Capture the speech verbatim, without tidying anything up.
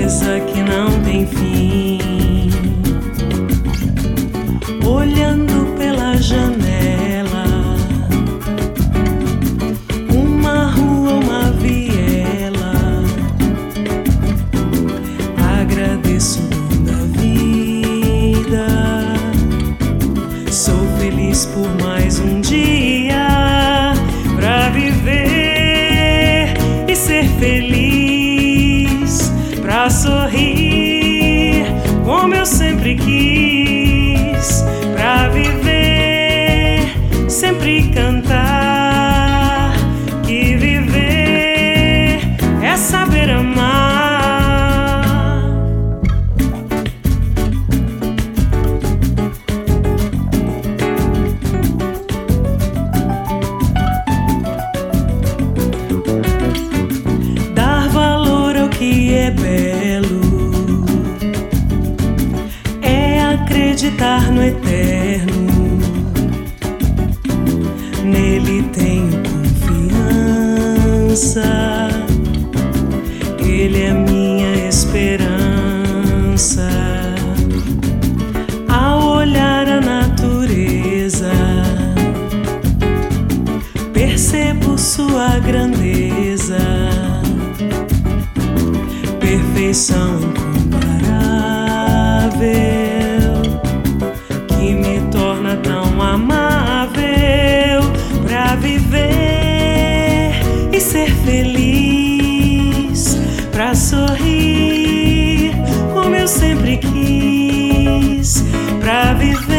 beleza que não tem fim. Olhando pela janela, uma rua, uma viela, agradeço o dom da vida. Sou feliz por mais um dia pra viver e ser feliz, pra sorrir como eu sempre quis, pra viver, sempre cantar, que viver é saber amar. Dar valor ao que é belo é acreditar no eterno. Nele tenho confiança, ele é minha esperança. Ao olhar a natureza, percebo sua grandeza, perfeição incomparável, que me torna tão amável, pra viver e ser feliz, pra sorrir como eu sempre quis, pra viver